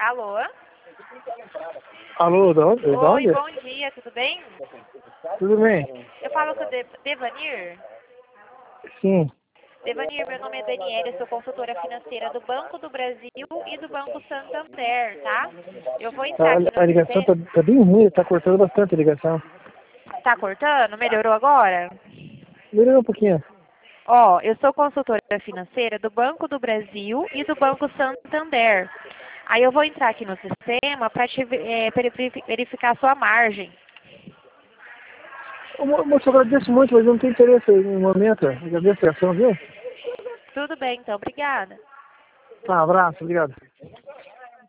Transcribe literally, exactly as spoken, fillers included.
Alô? Alô, de onde? De Oi, onde? bom dia, tudo bem? Tudo bem? Eu falo com o De Devanir. Sim. Devanir, meu nome é Daniela, eu sou consultora financeira do Banco do Brasil e do Banco Santander, tá? Eu vou entrar aqui A, a no ligação sistema. tá, tá bem ruim, tá cortando bastante a ligação. Tá cortando? Melhorou agora? Melhorou um pouquinho. Ó, eu sou consultora financeira do Banco do Brasil e do Banco Santander. Aí eu vou entrar aqui no sistema para te é, verificar a sua margem. Ô, mo- moço, eu agradeço muito, mas eu não tenho interesse no momento. Agradeço a ação, viu? Tudo bem, então, obrigada. Tá, um abraço, obrigado.